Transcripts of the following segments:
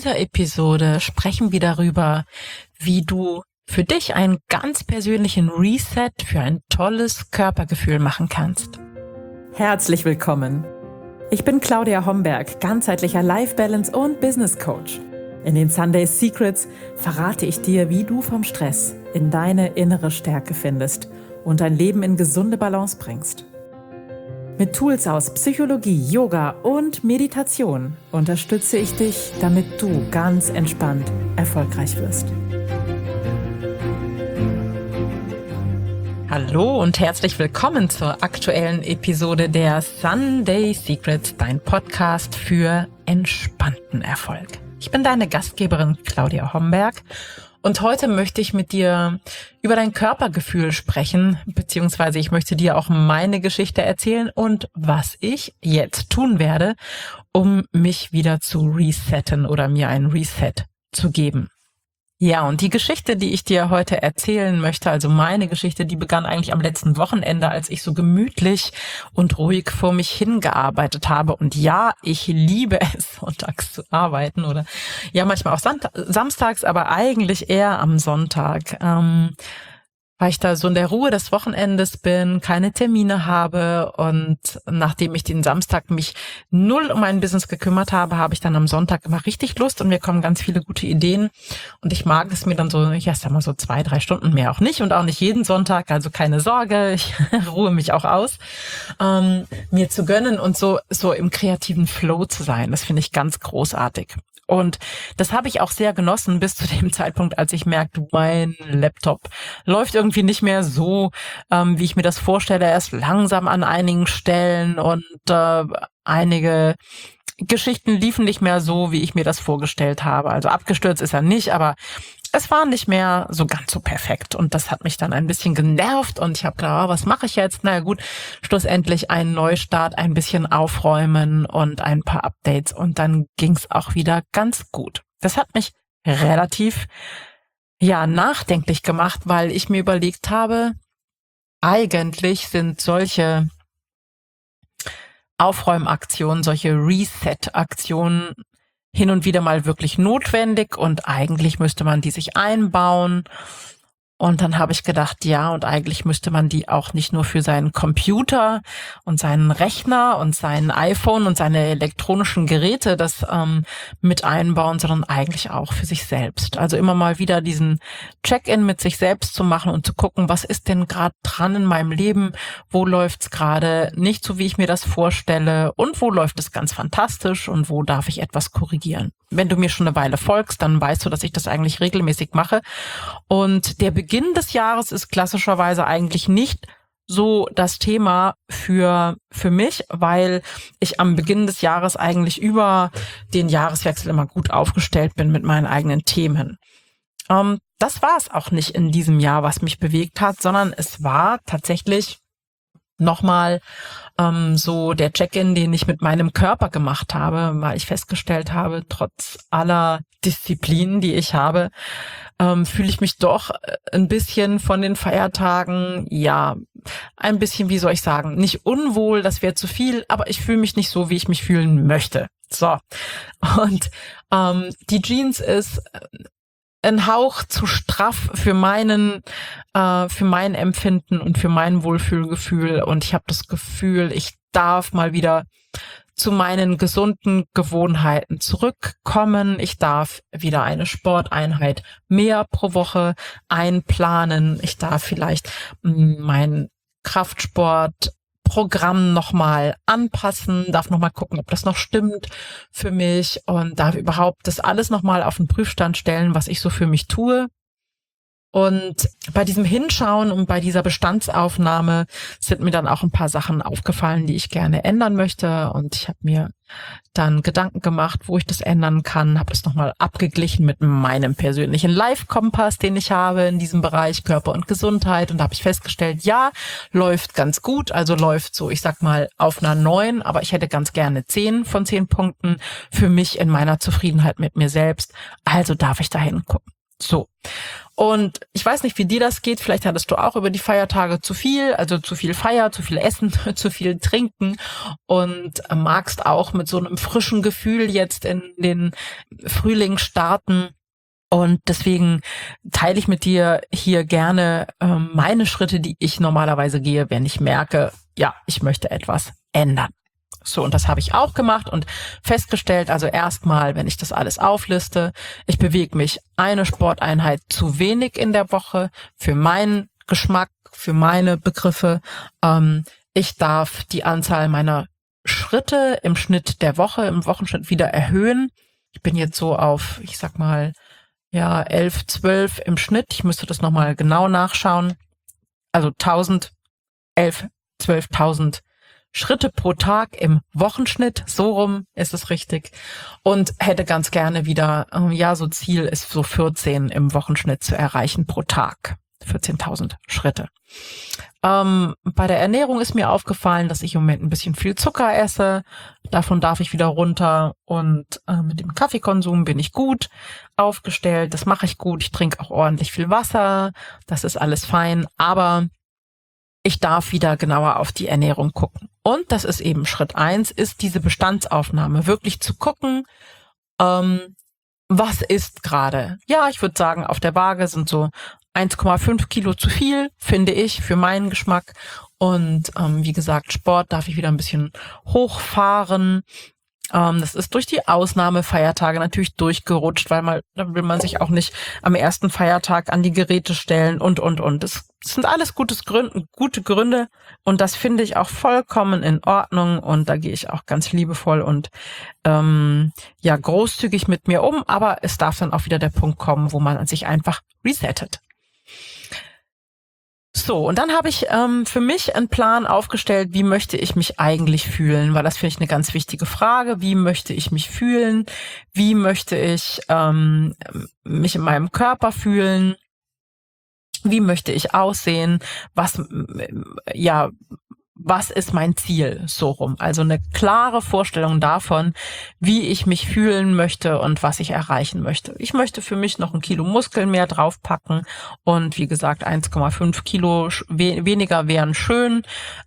dieser Episode sprechen wir darüber, wie du für dich einen ganz persönlichen Reset für ein tolles Körpergefühl machen kannst. Herzlich willkommen. Ich bin Claudia Homberg, ganzheitlicher Life Balance und Business Coach. In den Sunday Secrets verrate ich dir, wie du vom Stress in deine innere Stärke findest und dein Leben in gesunde Balance bringst. Mit Tools aus Psychologie, Yoga und Meditation unterstütze ich dich, damit du ganz entspannt erfolgreich wirst. Hallo und herzlich willkommen zur aktuellen Episode der Sunday Secrets, dein Podcast für entspannten Erfolg. Ich bin deine Gastgeberin Claudia Homberg und heute möchte ich mit dir über dein Körpergefühl sprechen, beziehungsweise ich möchte dir auch meine Geschichte erzählen und was ich jetzt tun werde, um mich wieder zu resetten oder mir ein Reset zu geben. Ja, und die Geschichte, die ich dir heute erzählen möchte, also meine Geschichte, die begann eigentlich am letzten Wochenende, als ich so gemütlich und ruhig vor mich hingearbeitet habe. Und ja, ich liebe es, sonntags zu arbeiten oder ja, manchmal auch samstags, aber eigentlich eher am Sonntag. Weil ich da so in der Ruhe des Wochenendes bin, keine Termine habe und nachdem ich den Samstag mich null um mein Business gekümmert habe, habe ich dann am Sonntag immer richtig Lust und mir kommen ganz viele gute Ideen und ich mag es mir dann so, ja, sag mal so 2-3 Stunden mehr auch nicht und auch nicht jeden Sonntag, also keine Sorge, ich ruhe mich auch aus, mir zu gönnen und so im kreativen Flow zu sein, das finde ich ganz großartig. Und das habe ich auch sehr genossen bis zu dem Zeitpunkt, als ich merkte, mein Laptop läuft irgendwie nicht mehr so, wie ich mir das vorstelle. Er ist langsam an einigen Stellen und einige Geschichten liefen nicht mehr so, wie ich mir das vorgestellt habe. Also abgestürzt ist er nicht, aber es war nicht mehr so ganz so perfekt und das hat mich dann ein bisschen genervt und ich habe gedacht, was mache ich jetzt? Naja gut, schlussendlich einen Neustart, ein bisschen aufräumen und ein paar Updates und dann ging's auch wieder ganz gut. Das hat mich relativ nachdenklich gemacht, weil ich mir überlegt habe, eigentlich sind solche Aufräumaktionen, solche Reset-Aktionen hin und wieder mal wirklich notwendig und eigentlich müsste man die sich einbauen. Und dann habe ich gedacht, ja, und eigentlich müsste man die auch nicht nur für seinen Computer und seinen Rechner und sein iPhone und seine elektronischen Geräte das mit einbauen, sondern eigentlich auch für sich selbst. Also immer mal wieder diesen Check-in mit sich selbst zu machen und zu gucken, was ist denn gerade dran in meinem Leben, wo läuft's gerade nicht so, wie ich mir das vorstelle und wo läuft es ganz fantastisch und wo darf ich etwas korrigieren. Wenn du mir schon eine Weile folgst, dann weißt du, dass ich das eigentlich regelmäßig mache. Und der Beginn des Jahres ist klassischerweise eigentlich nicht so das Thema für mich, weil ich am Beginn des Jahres eigentlich über den Jahreswechsel immer gut aufgestellt bin mit meinen eigenen Themen. Das war es auch nicht in diesem Jahr, was mich bewegt hat, sondern es war tatsächlich nochmal so der Check-in, den ich mit meinem Körper gemacht habe, weil ich festgestellt habe, trotz aller Disziplinen, die ich habe, fühle ich mich doch ein bisschen von den Feiertagen, ein bisschen, wie soll ich sagen, nicht unwohl, das wäre zu viel, aber ich fühle mich nicht so, wie ich mich fühlen möchte. So, und die Jeans ist ein Hauch zu straff für mein Empfinden und für mein Wohlfühlgefühl und ich habe das Gefühl, ich darf mal wieder zu meinen gesunden Gewohnheiten zurückkommen. Ich darf wieder eine Sporteinheit mehr pro Woche einplanen. Ich darf vielleicht mein Kraftsportprogramm nochmal anpassen, darf nochmal gucken, ob das noch stimmt für mich und darf überhaupt das alles nochmal auf den Prüfstand stellen, was ich so für mich tue. Und bei diesem Hinschauen und bei dieser Bestandsaufnahme sind mir dann auch ein paar Sachen aufgefallen, die ich gerne ändern möchte. Und ich habe mir dann Gedanken gemacht, wo ich das ändern kann, habe das nochmal abgeglichen mit meinem persönlichen Life-Kompass, den ich habe in diesem Bereich Körper und Gesundheit. Und da habe ich festgestellt, ja, läuft ganz gut, also läuft so, ich sag mal, auf einer 9, aber ich hätte ganz gerne 10 von 10 Punkten für mich in meiner Zufriedenheit mit mir selbst. Also darf ich da hingucken. So. Und ich weiß nicht, wie dir das geht. Vielleicht hattest du auch über die Feiertage zu viel Feier, zu viel Essen, zu viel Trinken und magst auch mit so einem frischen Gefühl jetzt in den Frühling starten. Und deswegen teile ich mit dir hier gerne meine Schritte, die ich normalerweise gehe, wenn ich merke, ja, ich möchte etwas ändern. So, und das habe ich auch gemacht und festgestellt, also erstmal, wenn ich das alles aufliste, ich bewege mich eine Sporteinheit zu wenig in der Woche für meinen Geschmack, für meine Begriffe. Ich darf die Anzahl meiner Schritte im Schnitt der Woche, im Wochenschnitt wieder erhöhen. Ich bin jetzt so auf, ich sag mal, 11, 12 im Schnitt. Ich müsste das nochmal genau nachschauen. Also 12.000 Schritte pro Tag im Wochenschnitt, so rum ist es richtig. Und hätte ganz gerne wieder, so Ziel ist so 14 im Wochenschnitt zu erreichen pro Tag. 14.000 Schritte. Bei der Ernährung ist mir aufgefallen, dass ich im Moment ein bisschen viel Zucker esse. Davon darf ich wieder runter. Und mit dem Kaffeekonsum bin ich gut aufgestellt. Das mache ich gut. Ich trinke auch ordentlich viel Wasser. Das ist alles fein. Aber ich darf wieder genauer auf die Ernährung gucken. Und das ist eben Schritt 1, ist diese Bestandsaufnahme. Wirklich zu gucken, was ist gerade. Ja, ich würde sagen, auf der Waage sind so 1,5 Kilo zu viel, finde ich, für meinen Geschmack. Und wie gesagt, Sport darf ich wieder ein bisschen hochfahren. Das ist durch die Ausnahmefeiertage natürlich durchgerutscht, weil da will man sich auch nicht am ersten Feiertag an die Geräte stellen und. Das sind alles gute Gründe und das finde ich auch vollkommen in Ordnung und da gehe ich auch ganz liebevoll und großzügig mit mir um, aber es darf dann auch wieder der Punkt kommen, wo man sich einfach resettet. So, und dann habe ich für mich einen Plan aufgestellt, wie möchte ich mich eigentlich fühlen, weil das finde ich eine ganz wichtige Frage. Wie möchte ich mich fühlen? Wie möchte ich mich in meinem Körper fühlen? Wie möchte ich aussehen? Was ist mein Ziel? So rum. Also eine klare Vorstellung davon, wie ich mich fühlen möchte und was ich erreichen möchte. Ich möchte für mich noch 1 Kilo Muskeln mehr draufpacken und wie gesagt 1,5 Kilo weniger wären schön.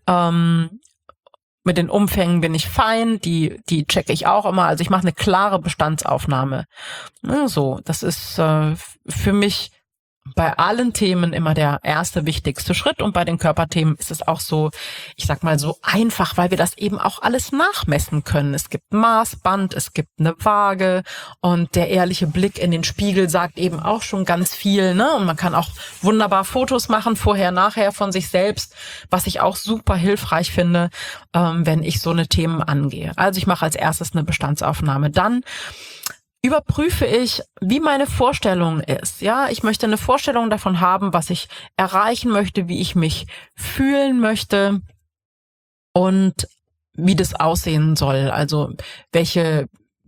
Mit den Umfängen bin ich fein, die checke ich auch immer. Also ich mache eine klare Bestandsaufnahme. So, das ist für mich bei allen Themen immer der erste wichtigste Schritt und bei den Körperthemen ist es auch so, ich sag mal so einfach, weil wir das eben auch alles nachmessen können. Es gibt ein Maßband, es gibt eine Waage und der ehrliche Blick in den Spiegel sagt eben auch schon ganz viel, ne? Und man kann auch wunderbar Fotos machen, vorher, nachher von sich selbst, was ich auch super hilfreich finde, wenn ich so eine Themen angehe. Also ich mache als erstes eine Bestandsaufnahme. Dann überprüfe ich, wie meine Vorstellung ist. Ja, ich möchte eine Vorstellung davon haben, was ich erreichen möchte, wie ich mich fühlen möchte und wie das aussehen soll. Also welche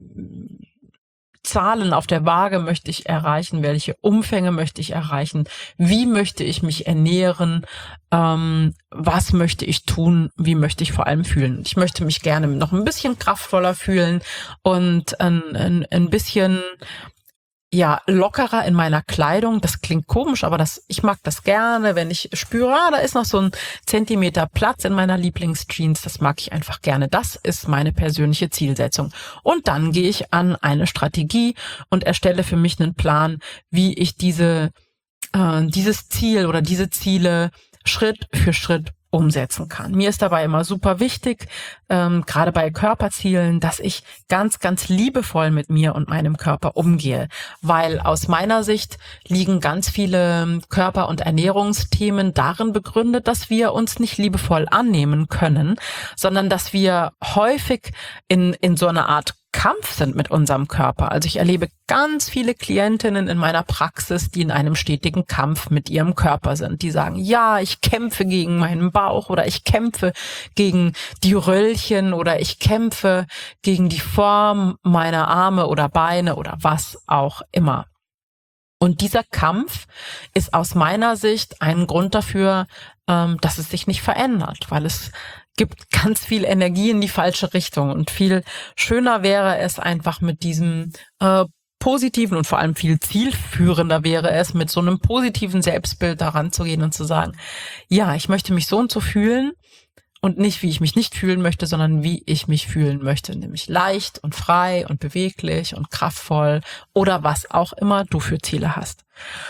Zahlen auf der Waage möchte ich erreichen, welche Umfänge möchte ich erreichen, wie möchte ich mich ernähren, was möchte ich tun, wie möchte ich vor allem fühlen. Ich möchte mich gerne noch ein bisschen kraftvoller fühlen und ein bisschen lockerer in meiner Kleidung. Das klingt komisch, aber ich mag das gerne, wenn ich spüre, da ist noch so 1 Zentimeter Platz in meiner Lieblingsjeans. Das mag ich einfach gerne. Das ist meine persönliche Zielsetzung. Und dann gehe ich an eine Strategie und erstelle für mich einen Plan, wie ich dieses Ziel oder diese Ziele Schritt für Schritt umsetzen kann. Mir ist dabei immer super wichtig, gerade bei Körperzielen, dass ich ganz, ganz liebevoll mit mir und meinem Körper umgehe, weil aus meiner Sicht liegen ganz viele Körper- und Ernährungsthemen darin begründet, dass wir uns nicht liebevoll annehmen können, sondern dass wir häufig in so einer Art Kampf sind mit unserem Körper. Also ich erlebe ganz viele Klientinnen in meiner Praxis, die in einem stetigen Kampf mit ihrem Körper sind. Die sagen, ja, ich kämpfe gegen meinen Bauch oder ich kämpfe gegen die Röllchen oder ich kämpfe gegen die Form meiner Arme oder Beine oder was auch immer. Und dieser Kampf ist aus meiner Sicht ein Grund dafür, dass es sich nicht verändert, weil es gibt ganz viel Energie in die falsche Richtung und viel schöner wäre es einfach mit diesem positiven und vor allem viel zielführender wäre es, mit so einem positiven Selbstbild daran zu gehen und zu sagen, ja, ich möchte mich so und so fühlen und nicht, wie ich mich nicht fühlen möchte, sondern wie ich mich fühlen möchte, nämlich leicht und frei und beweglich und kraftvoll oder was auch immer du für Ziele hast.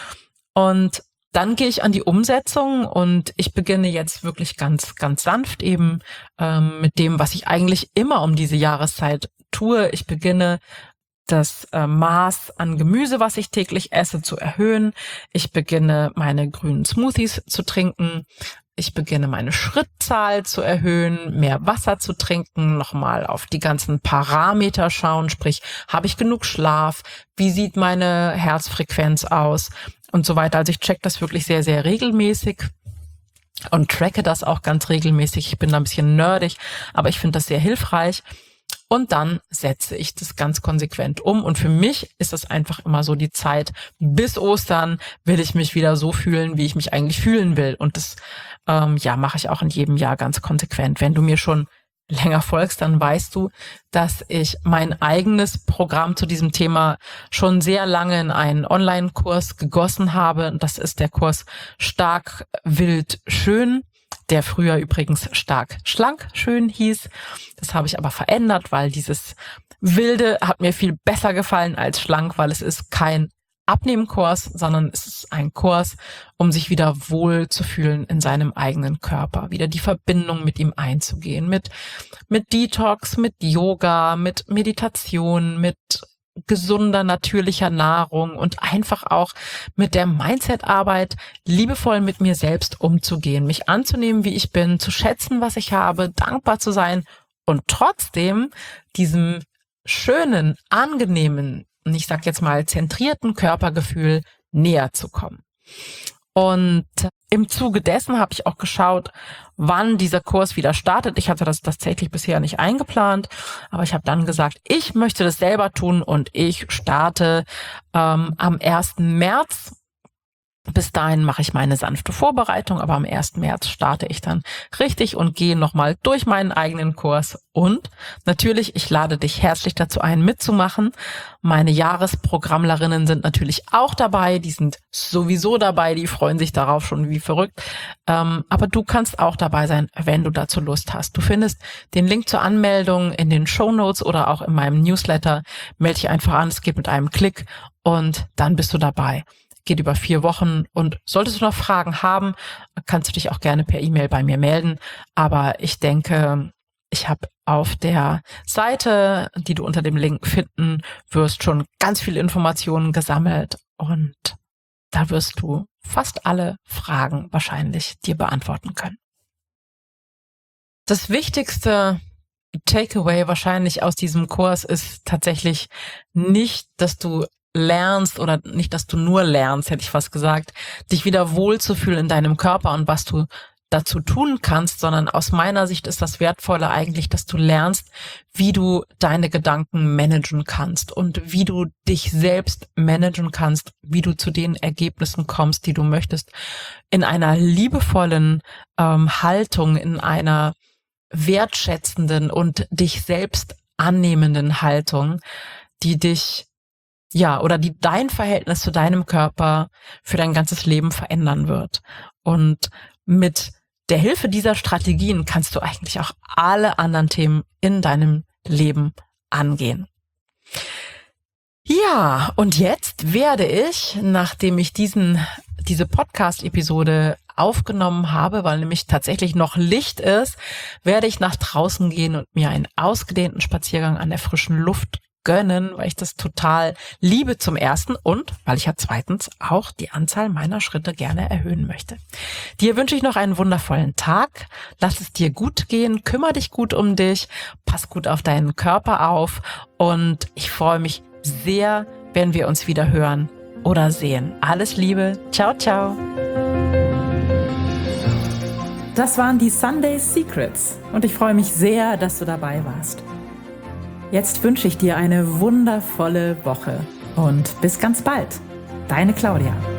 Und dann gehe ich an die Umsetzung und ich beginne jetzt wirklich ganz, ganz sanft eben mit dem, was ich eigentlich immer um diese Jahreszeit tue. Ich beginne das Maß an Gemüse, was ich täglich esse, zu erhöhen. Ich beginne meine grünen Smoothies zu trinken. Ich beginne meine Schrittzahl zu erhöhen, mehr Wasser zu trinken, nochmal auf die ganzen Parameter schauen, sprich, habe ich genug Schlaf? Wie sieht meine Herzfrequenz aus? Und so weiter. Also ich check das wirklich sehr, sehr regelmäßig und tracke das auch ganz regelmäßig. Ich bin da ein bisschen nerdig, aber ich finde das sehr hilfreich. Und dann setze ich das ganz konsequent um. Und für mich ist das einfach immer so die Zeit, bis Ostern will ich mich wieder so fühlen, wie ich mich eigentlich fühlen will. Und das mache ich auch in jedem Jahr ganz konsequent. Wenn du mir schon länger folgst, dann weißt du, dass ich mein eigenes Programm zu diesem Thema schon sehr lange in einen Online-Kurs gegossen habe. Das ist der Kurs Stark, Wild, Schön, der früher übrigens Stark, Schlank, Schön hieß. Das habe ich aber verändert, weil dieses Wilde hat mir viel besser gefallen als Schlank, weil es ist kein Abnehmkurs, sondern es ist ein Kurs, um sich wieder wohl zu fühlen in seinem eigenen Körper, wieder die Verbindung mit ihm einzugehen, mit Detox, mit Yoga, mit Meditation, mit gesunder, natürlicher Nahrung und einfach auch mit der Mindset-Arbeit liebevoll mit mir selbst umzugehen, mich anzunehmen, wie ich bin, zu schätzen, was ich habe, dankbar zu sein und trotzdem diesem schönen, angenehmen, und ich sag jetzt mal zentrierten Körpergefühl näher zu kommen. Und im Zuge dessen habe ich auch geschaut, wann dieser Kurs wieder startet. Ich hatte das tatsächlich bisher nicht eingeplant, aber ich habe dann gesagt, ich möchte das selber tun und ich starte am 1. März. Bis dahin mache ich meine sanfte Vorbereitung, aber am 1. März starte ich dann richtig und gehe nochmal durch meinen eigenen Kurs. Und natürlich, ich lade dich herzlich dazu ein, mitzumachen. Meine Jahresprogrammlerinnen sind natürlich auch dabei. Die sind sowieso dabei. Die freuen sich darauf schon wie verrückt. Aber du kannst auch dabei sein, wenn du dazu Lust hast. Du findest den Link zur Anmeldung in den Shownotes oder auch in meinem Newsletter. Melde dich einfach an. Es geht mit einem Klick und dann bist du dabei. Geht über 4 Wochen und solltest du noch Fragen haben, kannst du dich auch gerne per E-Mail bei mir melden. Aber ich denke, ich habe auf der Seite, die du unter dem Link finden wirst, schon ganz viele Informationen gesammelt und da wirst du fast alle Fragen wahrscheinlich dir beantworten können. Das wichtigste Takeaway wahrscheinlich aus diesem Kurs ist tatsächlich nicht, dass du lernst oder nicht, dass du nur lernst, hätte ich fast gesagt, dich wieder wohlzufühlen in deinem Körper und was du dazu tun kannst, sondern aus meiner Sicht ist das Wertvolle eigentlich, dass du lernst, wie du deine Gedanken managen kannst und wie du dich selbst managen kannst, wie du zu den Ergebnissen kommst, die du möchtest, in einer liebevollen Haltung, in einer wertschätzenden und dich selbst annehmenden Haltung, die dich oder die dein Verhältnis zu deinem Körper für dein ganzes Leben verändern wird. Und mit der Hilfe dieser Strategien kannst du eigentlich auch alle anderen Themen in deinem Leben angehen. Ja, und jetzt werde ich, nachdem ich diese Podcast-Episode aufgenommen habe, weil nämlich tatsächlich noch Licht ist, werde ich nach draußen gehen und mir einen ausgedehnten Spaziergang an der frischen Luft gönnen, weil ich das total liebe zum Ersten und weil ich ja zweitens auch die Anzahl meiner Schritte gerne erhöhen möchte. Dir wünsche ich noch einen wundervollen Tag. Lass es dir gut gehen, kümmere dich gut um dich, pass gut auf deinen Körper auf und ich freue mich sehr, wenn wir uns wieder hören oder sehen. Alles Liebe. Ciao, ciao. Das waren die Sunday Secrets und ich freue mich sehr, dass du dabei warst. Jetzt wünsche ich dir eine wundervolle Woche und bis ganz bald. Deine Claudia.